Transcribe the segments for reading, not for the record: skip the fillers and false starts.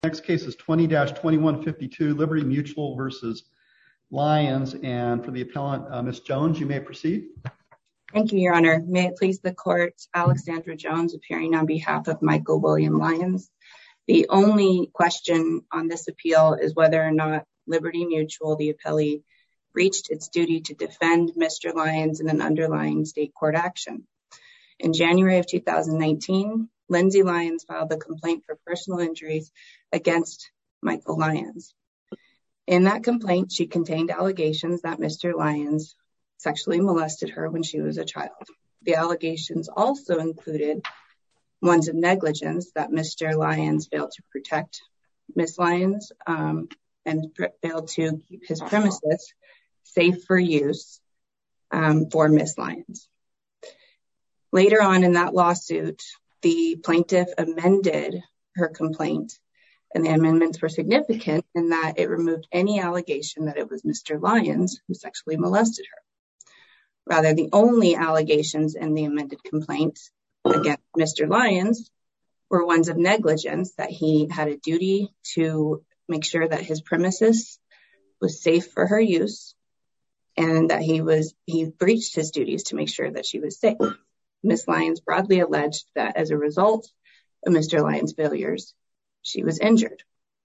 Next case is 20-2152, Liberty Mutual versus Lyons. And for the appellant, Ms. Jones, you may proceed. Thank you, Your Honor. May it please the court, Alexandra Jones appearing on behalf of Michael William Lyons. The only question on this appeal is whether or not Liberty Mutual, the appellee, breached its duty to defend Mr. Lyons in an underlying state court action. In January of 2019, Lindsay Lyons filed a complaint for personal injuries against Michael Lyons. In that complaint, she contained allegations that Mr. Lyons sexually molested her when she was a child. The allegations also included ones of negligence, that Mr. Lyons failed to protect Ms. Lyons and failed to keep his premises safe for use for Ms. Lyons. Later on in that lawsuit, the plaintiff amended her complaint, and the amendments were significant in that it removed any allegation that it was Mr. Lyons who sexually molested her. Rather, the only allegations in the amended complaint against Mr. Lyons were ones of negligence, that he had a duty to make sure that his premises was safe for her use, and that he breached his duties to make sure that she was safe. Ms. Lyons broadly alleged that as a result of Mr. Lyons' failures, she was injured.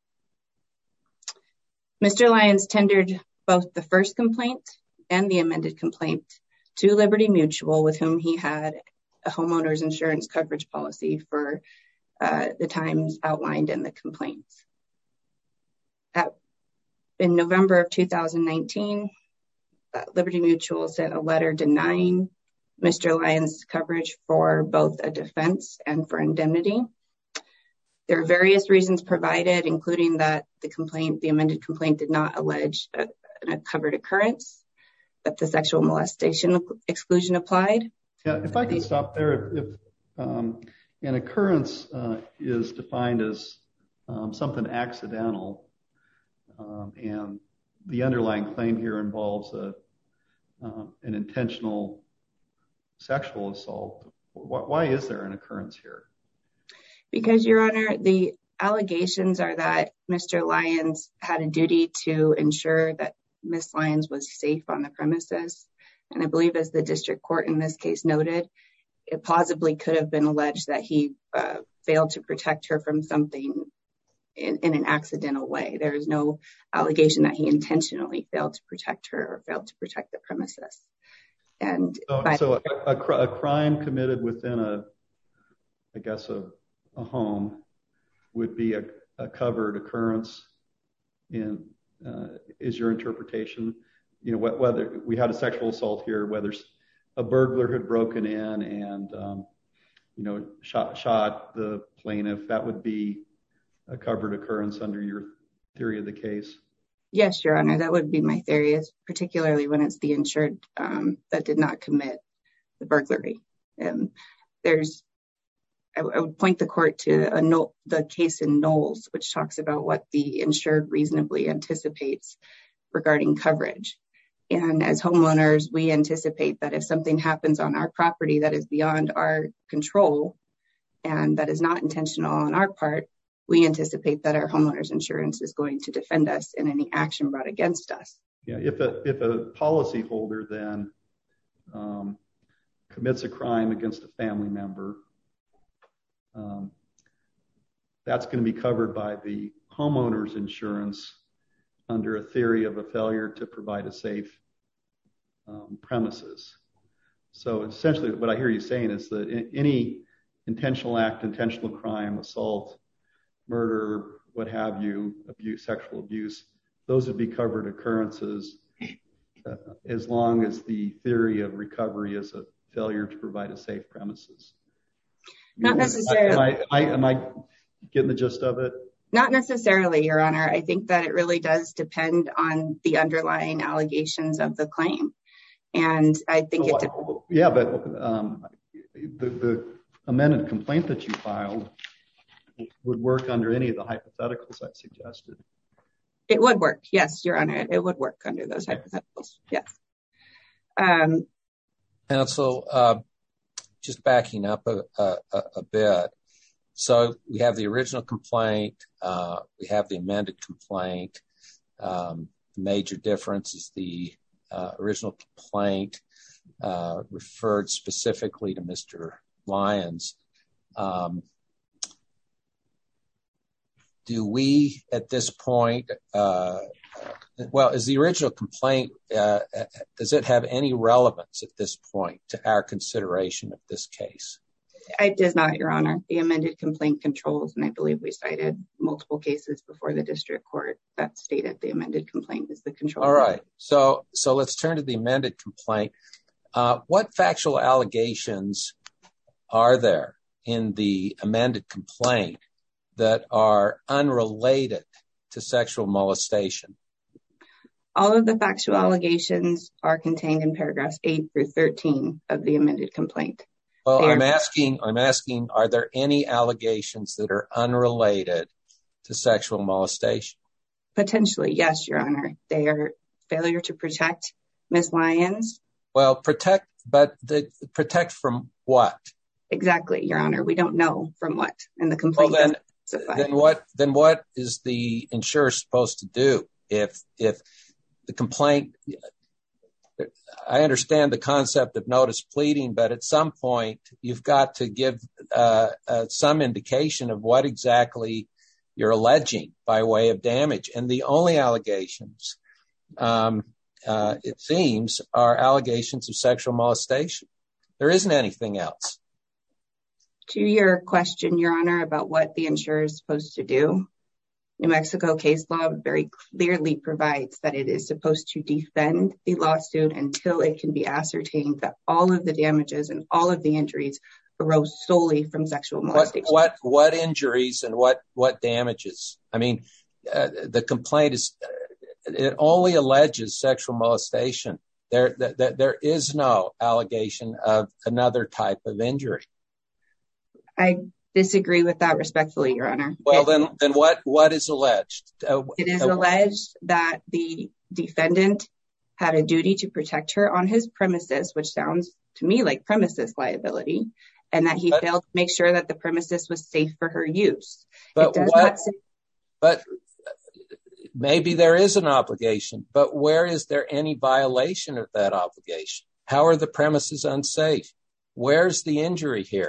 Mr. Lyons tendered both the first complaint and the amended complaint to Liberty Mutual, with whom he had a homeowner's insurance coverage policy for the times outlined in the complaints. In November of 2019, Liberty Mutual sent a letter denying Mr. Lyons' coverage for both a defense and for indemnity. There are various reasons provided, including that the amended complaint did not allege a covered occurrence, that the sexual molestation exclusion applied. Yeah, if I could stop there. If an occurrence is defined as something accidental, and the underlying claim here involves an intentional sexual assault, why is there an occurrence here? Because, Your Honor, the allegations are that Mr. Lyons had a duty to ensure that Ms. Lyons was safe on the premises. And I believe, as the district court in this case noted, it plausibly could have been alleged that he failed to protect her from something in an accidental way. There is no allegation that he intentionally failed to protect her or failed to protect the premises. And so a crime committed within a home would be a covered occurrence. Is your interpretation, whether we had a sexual assault here, whether a burglar had broken in and shot the plaintiff, that would be a covered occurrence under your theory of the case? Yes, Your Honor, that would be my theory, particularly when it's the insured that did not commit the burglary. I would point the court to the case in Knowles, which talks about what the insured reasonably anticipates regarding coverage. And as homeowners, we anticipate that if something happens on our property that is beyond our control and that is not intentional on our part, we anticipate that our homeowner's insurance is going to defend us in any action brought against us. Yeah, if a policyholder then commits a crime against a family member, that's going to be covered by the homeowner's insurance under a theory of a failure to provide a safe premises. So essentially what I hear you saying is that any intentional act, intentional crime, assault, murder, what have you, abuse, sexual abuse, those would be covered occurrences as long as the theory of recovery is a failure to provide a safe premises. Not necessarily. Am I getting the gist of it? Not necessarily, Your Honor. I think that it really does depend on the underlying allegations of the claim. And I think but the amended complaint that you filed would work under any of the hypotheticals I suggested. It would work, yes, Your Honor. It would work under those hypotheticals, yes. Counsel, just backing up a bit, So we have the original complaint, we have the amended complaint. The major difference is the original complaint referred specifically to Mr. Lyons. Do we, at this point, is the original complaint, does it have any relevance at this point to our consideration of this case? It does not, Your Honor. The amended complaint controls, and I believe we cited multiple cases before the district court that stated the amended complaint is the control. All right. So let's turn to the amended complaint. What factual allegations are there in the amended complaint that are unrelated to sexual molestation? All of the factual allegations are contained in paragraphs 8 through 13 of the amended complaint. Well, I'm asking, are there any allegations that are unrelated to sexual molestation? Potentially, yes, Your Honor. They are failure to protect Ms. Lyons. Well, protect from what? Exactly, Your Honor. We don't know from what in the complaint. Well, then what is the insurer supposed to do if the complaint? I understand the concept of notice pleading, but at some point you've got to give some indication of what exactly you're alleging by way of damage. And the only allegations, it seems, are allegations of sexual molestation. There isn't anything else. To your question, Your Honor, about what the insurer is supposed to do, New Mexico case law very clearly provides that it is supposed to defend the lawsuit until it can be ascertained that all of the damages and all of the injuries arose solely from sexual molestation. What injuries and what damages? I mean, the complaint it only alleges sexual molestation. There is no allegation of another type of injury. I disagree with that respectfully, Your Honor. Well, then what is alleged? It is alleged that the defendant had a duty to protect her on his premises, which sounds to me like premises liability, and that he failed to make sure that the premises was safe for her use. But maybe there is an obligation, but where is there any violation of that obligation? How are the premises unsafe? Where's the injury here?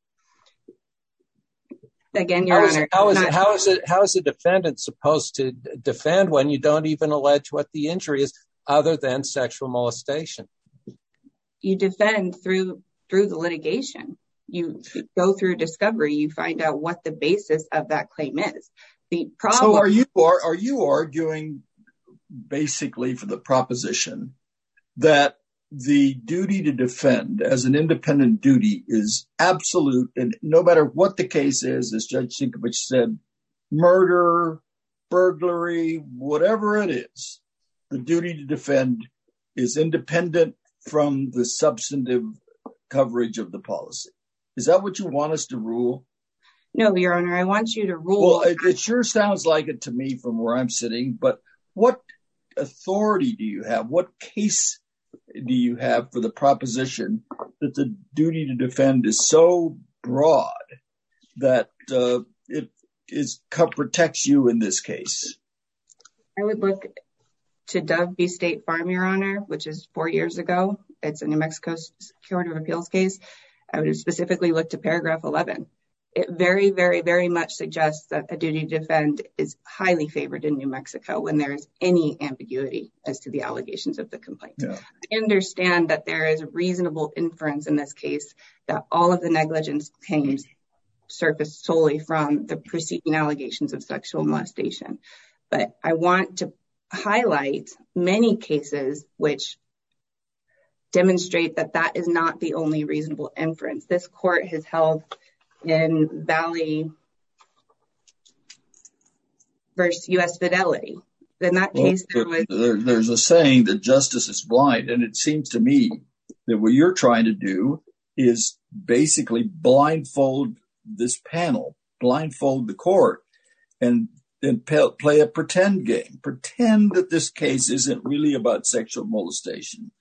Again, Your Honor, how is a defendant supposed to defend when you don't even allege what the injury is other than sexual molestation? You defend through the litigation. You go through discovery. You find out what the basis of that claim is. So are you arguing basically for the proposition that the duty to defend as an independent duty is absolute, and no matter what the case is, as Judge Sinkovich said, murder, burglary, whatever it is, the duty to defend is independent from the substantive coverage of the policy. Is that what you want us to rule? No, Your Honor, I want you to rule. Well, it sure sounds like it to me from where I'm sitting, but what authority do you have? What case do you have for the proposition that the duty to defend is so broad that it protects you in this case? I would look to Dove v. State Farm, Your Honor, which is 4 years ago. It's a New Mexico Court of Appeals case. I would specifically look to paragraph 11. It very, very, very much suggests that a duty to defend is highly favored in New Mexico when there is any ambiguity as to the allegations of the complaint. Yeah. I understand that there is a reasonable inference in this case that all of the negligence claims surface solely from the preceding allegations of sexual molestation. But I want to highlight many cases which demonstrate that that is not the only reasonable inference. This court has held in Valley versus U.S. Fidelity. In that case, there's a saying that justice is blind, and it seems to me that what you're trying to do is basically blindfold this panel, blindfold the court, and then play a pretend game. Pretend that this case isn't really about sexual molestation,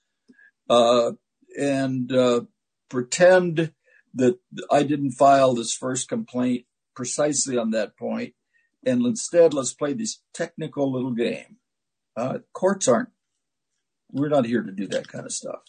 and pretend that I didn't file this first complaint precisely on that point, and instead let's play this technical little game. We're not here to do that kind of stuff.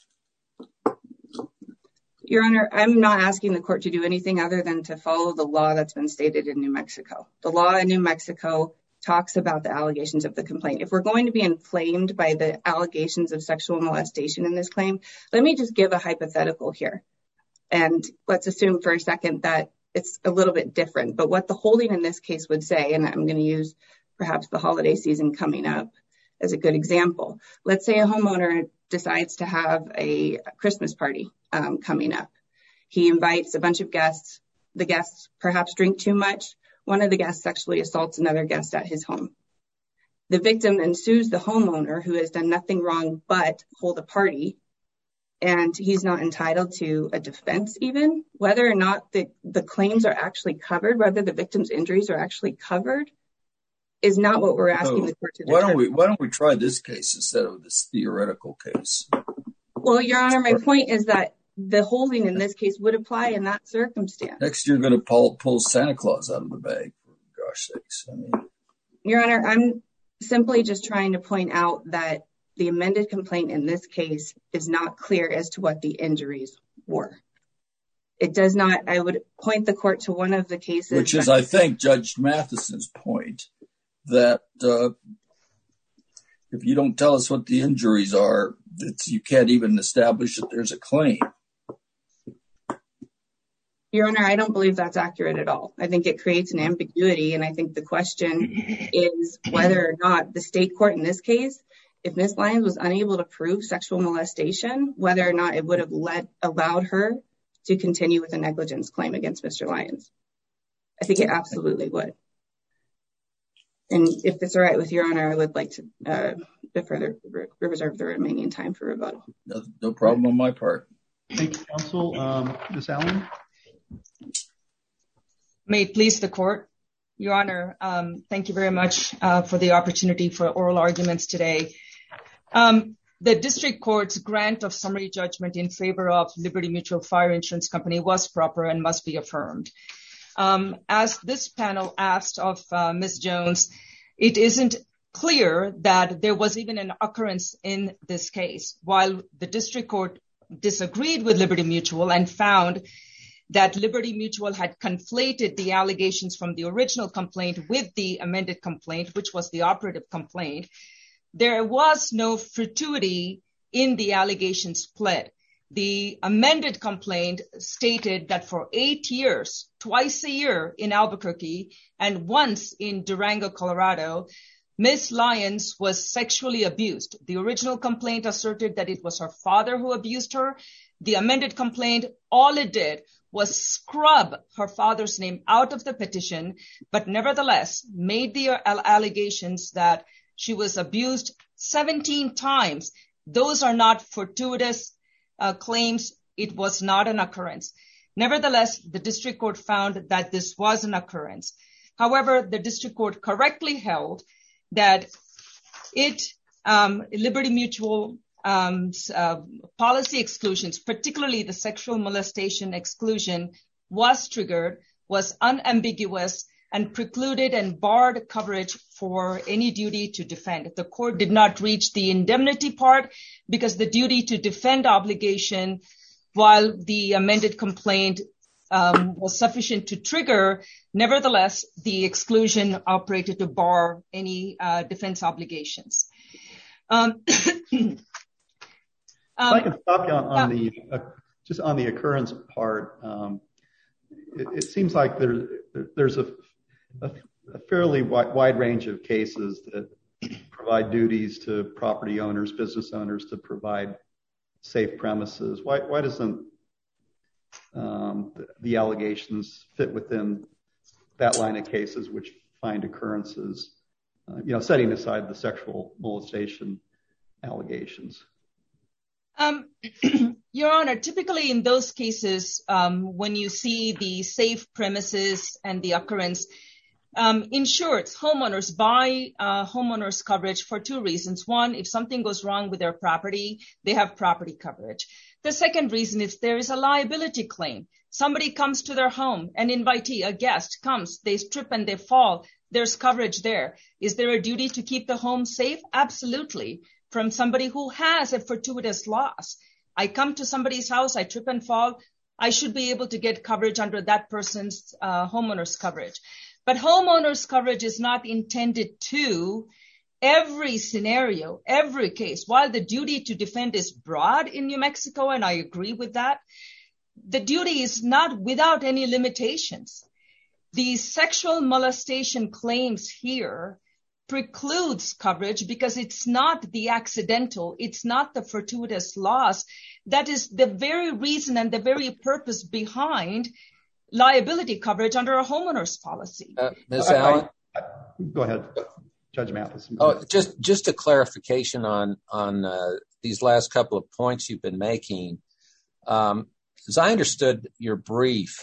Your Honor, I'm not asking the court to do anything other than to follow the law that's been stated in New Mexico. The law in New Mexico talks about the allegations of the complaint. If we're going to be inflamed by the allegations of sexual molestation in this claim, let me just give a hypothetical here. And let's assume for a second that it's a little bit different. But what the holding in this case would say, and I'm going to use perhaps the holiday season coming up as a good example. Let's say a homeowner decides to have a Christmas party coming up. He invites a bunch of guests. The guests perhaps drink too much. One of the guests sexually assaults another guest at his home. The victim then sues the homeowner, who has done nothing wrong but hold a party, and he's not entitled to a defense even. Whether or not the claims are actually covered, whether the victim's injuries are actually covered, is not what we're asking the court to determine. Why don't we try this case instead of this theoretical case? Well, Your Honor, my point is that the holding in this case would apply in that circumstance. Next, you're going to pull Santa Claus out of the bag, for gosh sakes. Your Honor, I'm simply just trying to point out that the amended complaint in this case is not clear as to what the injuries were. It does not. I would point the court to one of the cases. Which is, I think, Judge Matheson's point, that if you don't tell us what the injuries are, you can't even establish that there's a claim. Your Honor, I don't believe that's accurate at all. I think it creates an ambiguity, and I think the question is whether or not the state court in this case, if Ms. Lyons was unable to prove sexual molestation, whether or not it would have allowed her to continue with a negligence claim against Mr. Lyons. I think it absolutely would. And if it's all right with Your Honor, I would like to further reserve the remaining time for rebuttal. No problem on my part. Thank you, counsel. Ms. Allen? May it please the court. Your Honor, thank you very much for the opportunity for oral arguments today. The district court's grant of summary judgment in favor of Liberty Mutual Fire Insurance Company was proper and must be affirmed. As this panel asked of Ms. Jones, it isn't clear that there was even an occurrence in this case. While the district court disagreed with Liberty Mutual and found that Liberty Mutual had conflated the allegations from the original complaint with the amended complaint, which was the operative complaint, there was no fortuity in the allegations pled. The amended complaint stated that for 8 years, twice a year in Albuquerque and once in Durango, Colorado, Ms. Lyons was sexually abused. The original complaint asserted that it was her father who abused her. The amended complaint, all it did was scrub her father's name out of the petition, but nevertheless made the allegations that she was abused 17 times. Those are not fortuitous claims. It was not an occurrence. Nevertheless, the district court found that this was an occurrence. However, the district court correctly held that Liberty Mutual policy exclusions, particularly the sexual molestation exclusion, was triggered, was unambiguous, and precluded and barred coverage for any duty to defend. The court did not reach the indemnity part because the duty to defend obligation, while the amended complaint was sufficient to trigger, nevertheless, the exclusion operated to bar any defense obligations. If I can stop you on the occurrence part, it seems like there's a fairly wide range of cases that provide duties to property owners, business owners to provide safe premises. Why doesn't the allegations fit within that line of cases which find occurrences, setting aside the sexual molestation allegations? Your Honor, typically in those cases, when you see the safe premises and the occurrence, Insureds, homeowners buy homeowners coverage for two reasons. One, if something goes wrong with their property, they have property coverage. The second reason is there is a liability claim. Somebody comes to their home, an invitee, a guest comes, they trip and they fall. There's coverage there. Is there a duty to keep the home safe? Absolutely. From somebody who has a fortuitous loss. I come to somebody's house, I trip and fall. I should be able to get coverage under that person's homeowner's coverage. But homeowner's coverage is not intended to every scenario, every case. While the duty to defend is broad in New Mexico, and I agree with that, the duty is not without any limitations. The sexual molestation claims here precludes coverage because it's not the accidental, it's not the fortuitous loss. That is the very reason and the very purpose behind liability coverage under a homeowner's policy. Ms. Allen? Go ahead, Judge Mathis. Oh, just a clarification on these last couple of points you've been making. As I understood your brief,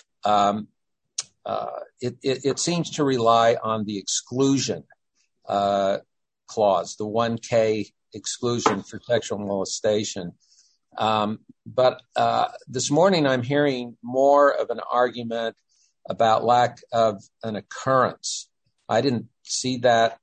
it seems to rely on the exclusion clause, the 1K exclusion for sexual molestation. But this morning I'm hearing more of an argument about lack of an occurrence. I didn't see that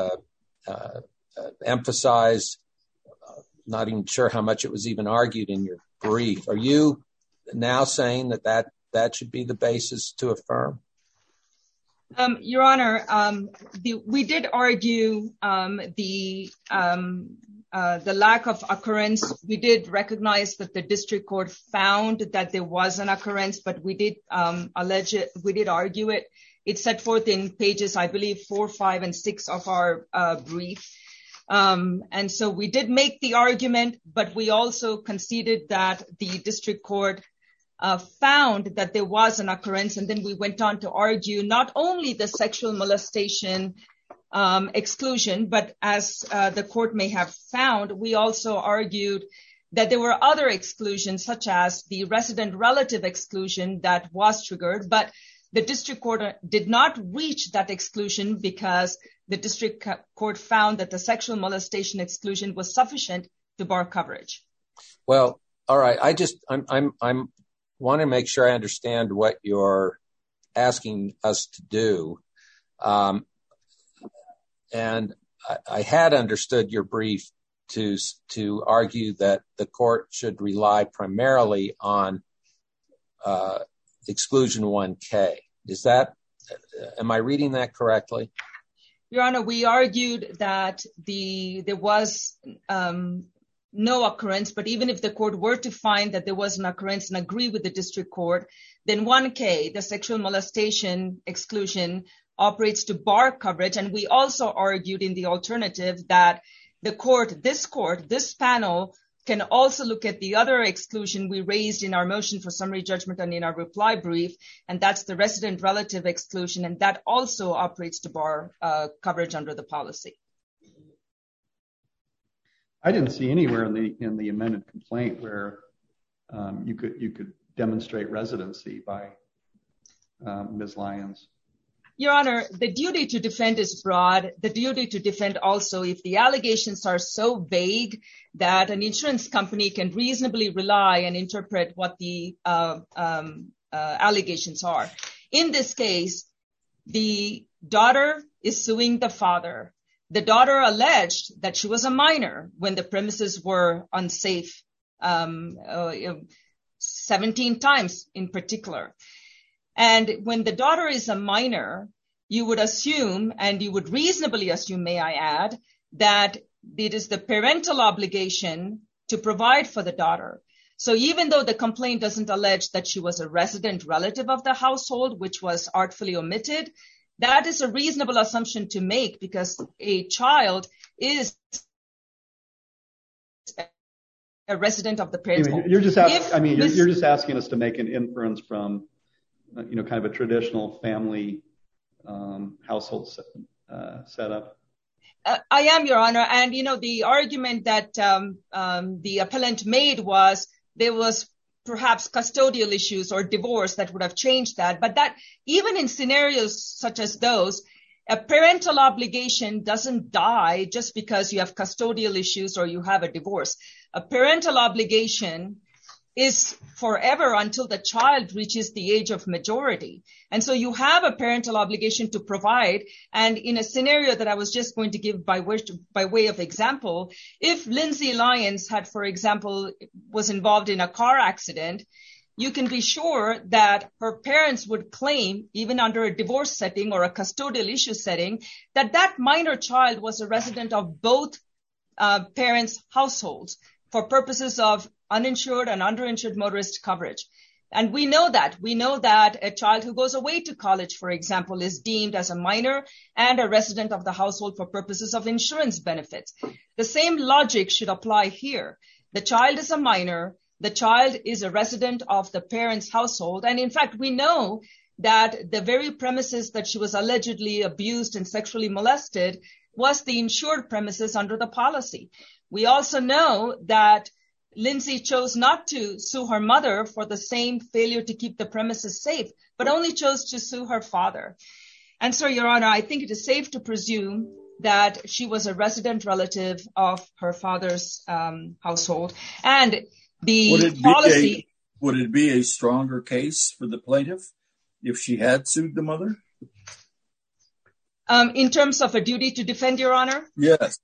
emphasized. Not even sure how much it was even argued in your brief. Are you now saying that should be the basis to affirm? Your Honor, we did argue the lack of occurrence. We did recognize that the district court found that there was an occurrence, but we did allege it. We did argue it. It's set forth in pages, I believe, 4, 5, and 6 of our brief. And so we did make the argument, but we also conceded that the district court found that there was an occurrence, and then we went on to argue not only the sexual molestation exclusion, but as the court may have found, we also argued that there were other exclusions, such as the resident relative exclusion that was triggered, but the district court did not reach that exclusion because the district court found that the sexual molestation exclusion was sufficient to bar coverage. Well, all right. I'm want to make sure I understand what you're asking us to do. And I had understood your brief to argue that the court should rely primarily on exclusion 1K. Am I reading that correctly? Your Honor, we argued that there was no occurrence, but even if the court were to find that there was an occurrence and agree with the district court, then 1K, the sexual molestation exclusion, operates to bar coverage. And we also argued in the alternative that this panel can also look at the other exclusion we raised in our motion for summary judgment and in our reply brief, and that's the resident relative exclusion, and that also operates to bar coverage under the policy. I didn't see anywhere in the amended complaint where you could demonstrate residency by Ms. Lyons. Your Honor, the duty to defend is broad. The duty to defend also, if the allegations are so vague that an insurance company can reasonably rely and interpret what the allegations are. In this case, the daughter is suing the father. The daughter alleged that she was a minor when the premises were unsafe, 17 times in particular. And when the daughter is a minor, you would assume, and you would reasonably assume, may I add, that it is the parental obligation to provide for the daughter. So even though the complaint doesn't allege that she was a resident relative of the household, which was artfully omitted, that is a reasonable assumption to make because a child is a resident of the parent's home. You're just asking us to make an inference from kind of a traditional family household setup. I am, Your Honor. And, the argument that the appellant made was there was perhaps custodial issues or divorce that would have changed that. But that even in scenarios such as those, A parental obligation doesn't die just because you have custodial issues or you have a divorce. A parental obligation is forever until the child reaches the age of majority. And so you have a parental obligation to provide. And in a scenario that I was just going to give by way of example, if Lindsay Lyons had, for example, was involved in a car accident, you can be sure that her parents would claim, even under a divorce setting or a custodial issue setting, that that minor child was a resident of both parents' households for purposes of uninsured and underinsured motorist coverage. And we know that. We know that a child who goes away to college, for example, is deemed as a minor and a resident of the household for purposes of insurance benefits. The same logic should apply here. The child is a minor. The child is a resident of the parent's household. And in fact, we know that the very premises that she was allegedly abused and sexually molested was the insured premises under the policy. We also know that Lindsay chose not to sue her mother for the same failure to keep the premises safe, but only chose to sue her father. And so, Your Honor, I think it is safe to presume that she was a resident relative of her father's household. And the policy... Would it be a stronger case for the plaintiff if she had sued the mother? In terms of a duty to defend, Your Honor? Yes.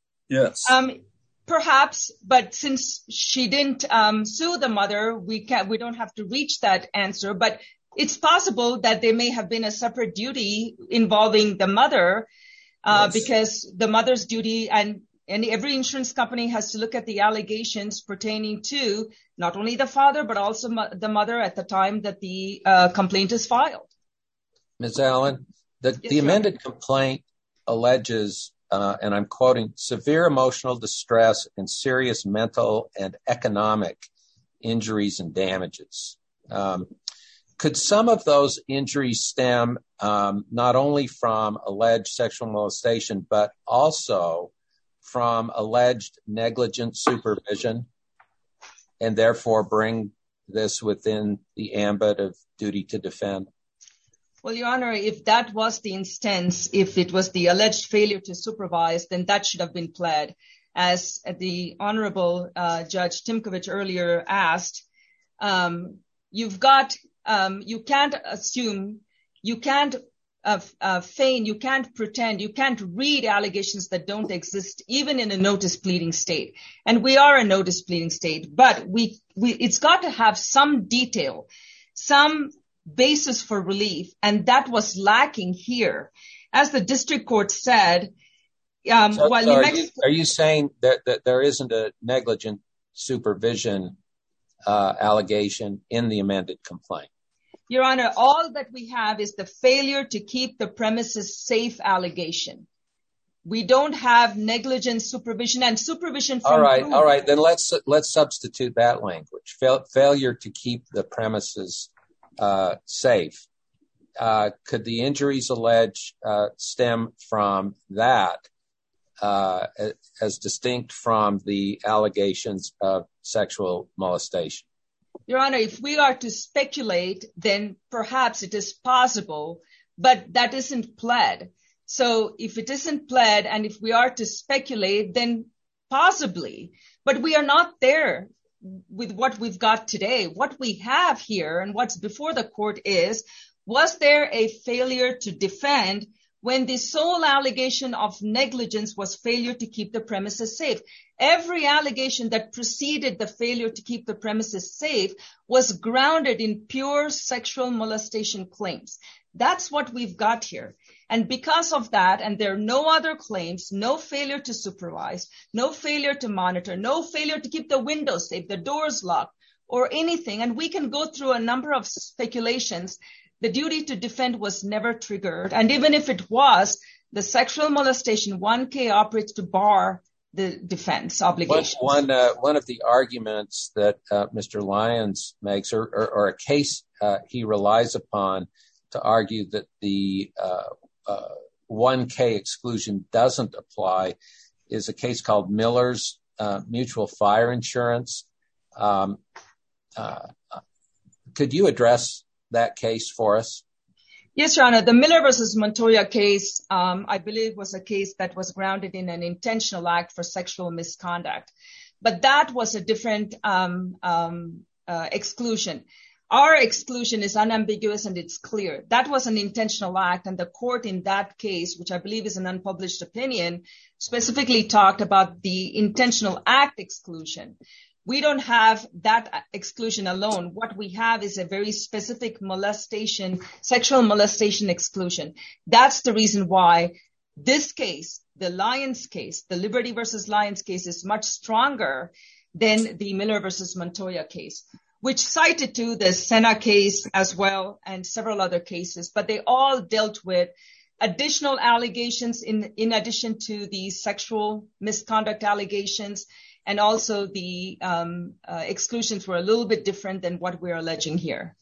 Perhaps, but since she didn't sue the mother, we don't have to reach that answer. But it's possible that there may have been a separate duty involving the mother, because the mother's duty and every insurance company has to look at the allegations pertaining to not only the father, but also the mother at the time that the complaint is filed. Ms. Allen, the amended complaint alleges, and I'm quoting, severe emotional distress and serious mental and economic injuries and damages. Could some of those injuries stem not only from alleged sexual molestation, but also from alleged negligent supervision, and therefore bring this within the ambit of duty to defend? Well, Your Honor, if that was the instance, if it was the alleged failure to supervise, then that should have been pled. As the Honorable Judge Timkovich earlier asked, you can't assume, you can't feign, you can't pretend, you can't read allegations that don't exist, even in a notice pleading state. And we are a notice pleading state, but it's got to have some detail, some basis for relief, and that was lacking here. As the district court said, are you saying that there isn't a negligent supervision allegation in the amended complaint? Your Honor, all that we have is the failure to keep the premises safe allegation. We don't have negligent supervision and supervision from... All right. Then let's substitute that language. Failure to keep the premises safe. Could the injuries alleged stem from that as distinct from the allegations of sexual molestation? Your Honor, if we are to speculate, then perhaps it is possible, but that isn't pled. So if it isn't pled, and if we are to speculate, then possibly, but we are not there with what we've got today. What we have here and what's before the court is, was there a failure to defend when the sole allegation of negligence was failure to keep the premises safe? Every allegation that preceded the failure to keep the premises safe was grounded in pure sexual molestation claims. That's what we've got here. And because of that, and there are no other claims, no failure to supervise, no failure to monitor, no failure to keep the windows safe, the doors locked, or anything, and we can go through a number of speculations, the duty to defend was never triggered. And even if it was, the sexual molestation 1K operates to bar the defense obligations. One of the arguments that Mr. Lyons makes, or a case he relies upon to argue that the 1K exclusion doesn't apply, is a case called Miller's Mutual Fire Insurance. Could you address that case for us? Yes, Your Honor. The Miller versus Montoya case, I believe, was a case that was grounded in an intentional act for sexual misconduct. But that was a different exclusion. Our exclusion is unambiguous and it's clear. That was an intentional act, and the court in that case, which I believe is an unpublished opinion, specifically talked about the intentional act exclusion. We don't have that exclusion alone. What we have is a very specific molestation, sexual molestation exclusion. That's the reason why this case, the Lyons case, the Liberty versus Lyons case, is much stronger than the Miller versus Montoya case, which cited to the Sena case as well and several other cases, but they all dealt with additional allegations in addition to the sexual misconduct allegations. And also the exclusions were a little bit different than what we're alleging here.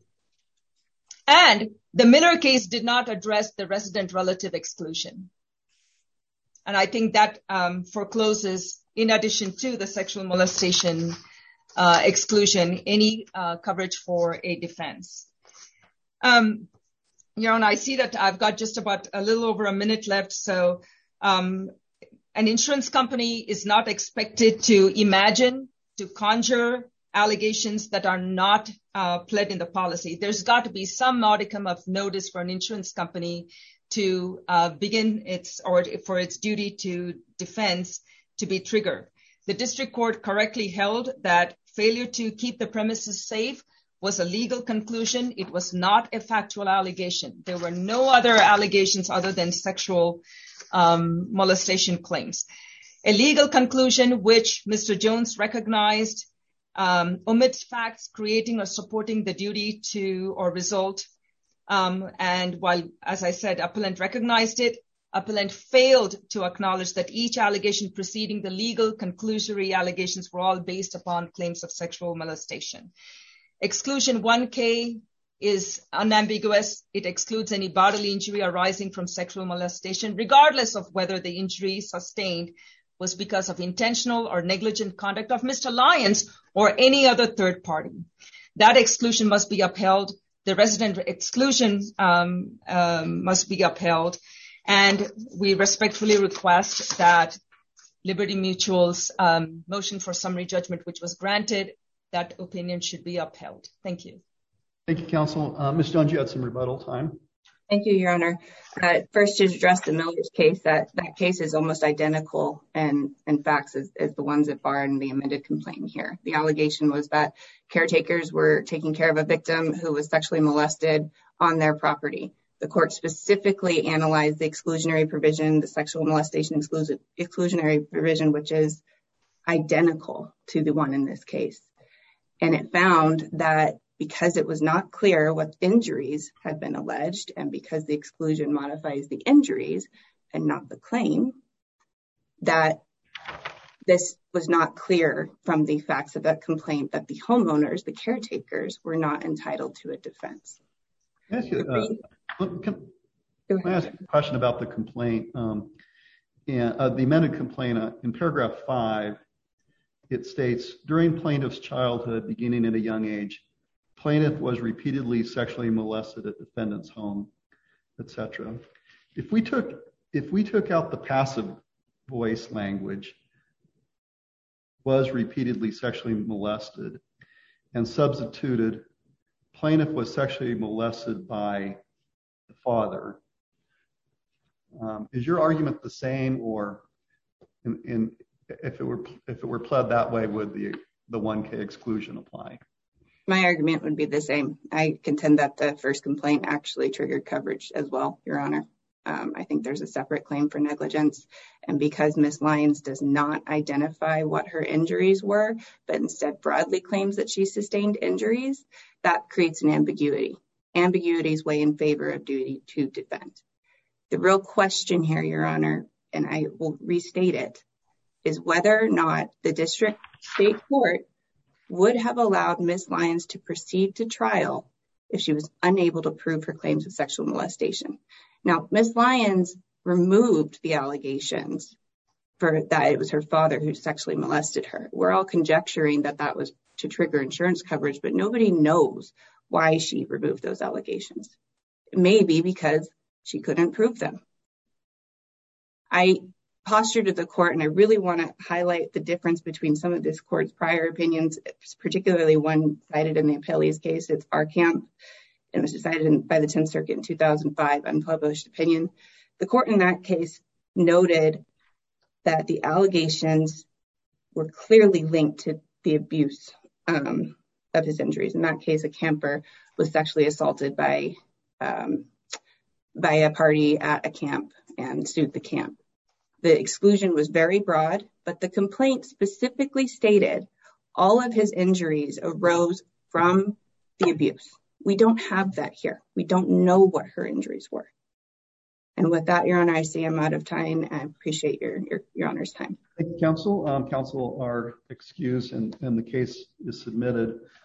And the Miller case did not address the resident relative exclusion. And I think that forecloses, in addition to the sexual molestation exclusion, any coverage for a defense. Your Honor, I see that I've got just about a little over a minute left. So an insurance company is not expected to imagine, to conjure allegations that are not pled in the policy. There's got to be some modicum of notice for an insurance company to begin for its duty to defense to be triggered. The district court correctly held that failure to keep the premises safe was a legal conclusion. It was not a factual allegation. There were no other allegations other than sexual molestation claims. A legal conclusion which Mr. Jones recognized omits facts creating or supporting the duty to or result. And while, as I said, appellant recognized it, appellant failed to acknowledge that each allegation preceding the legal conclusory allegations were all based upon claims of sexual molestation. Exclusion 1K is unambiguous. It excludes any bodily injury arising from sexual molestation, regardless of whether the injury sustained was because of intentional or negligent conduct of Mr. Lyons or any other third party. That exclusion must be upheld. The resident exclusion must be upheld. And we respectfully request that Liberty Mutual's motion for summary judgment, which was granted, that opinion should be upheld. Thank you. Thank you, counsel. Ms. Jones, you had some rebuttal time. Thank you, Your Honor. First, to address the Miller's case, that case is almost identical in facts as the ones that bar in the amended complaint here. The allegation was that caretakers were taking care of a victim who was sexually molested on their property. The court specifically analyzed the exclusionary provision, the sexual molestation exclusionary provision, which is identical to the one in this case. And it found that because it was not clear what injuries had been alleged, and because the exclusion modifies the injuries and not the claim, that this was not clear from the facts of that complaint that the homeowners, the caretakers, were not entitled to a defense. Can I ask a question about the complaint? The amended complaint in paragraph 5, it states, during plaintiff's childhood, beginning at a young age, plaintiff was repeatedly sexually molested at defendant's home, etc. If we took out the passive voice language, was repeatedly sexually molested, and substituted plaintiff was sexually molested by the father, is your argument the same, or if it were pled that way, would the 1K exclusion apply? My argument would be the same. I contend that the first complaint actually triggered coverage as well, Your Honor. I think there's a separate claim for negligence. And because Ms. Lyons does not identify what her injuries were, but instead broadly claims that she sustained injuries, that creates an ambiguity. Ambiguities weigh in favor of duty to defend. The real question here, Your Honor, and I will restate it, is whether or not the district state court would have allowed Ms. Lyons to proceed to trial if she was unable to prove her claims of sexual molestation. Now, Ms. Lyons removed the allegations for that it was her father who sexually molested her. We're all conjecturing that that was to trigger insurance coverage, but nobody knows why she removed those allegations. maybe because she couldn't prove them. I postured to the court, and I really want to highlight the difference between some of this court's prior opinions, particularly one cited in the appellee's case. It's Arkamp. It was decided by the 10th Circuit in 2005, unpublished opinion. The court in that case noted that the allegations were clearly linked to the abuse of his injuries. In that case, a camper was sexually assaulted by a party at a camp and sued the camp. The exclusion was very broad, but the complaint specifically stated all of his injuries arose from the abuse. We don't have that here. We don't know what her injuries were. And with that, Your Honor, I see I'm out of time. I appreciate your Honor's time. Thank you, counsel. Counsel are excused and the case is submitted.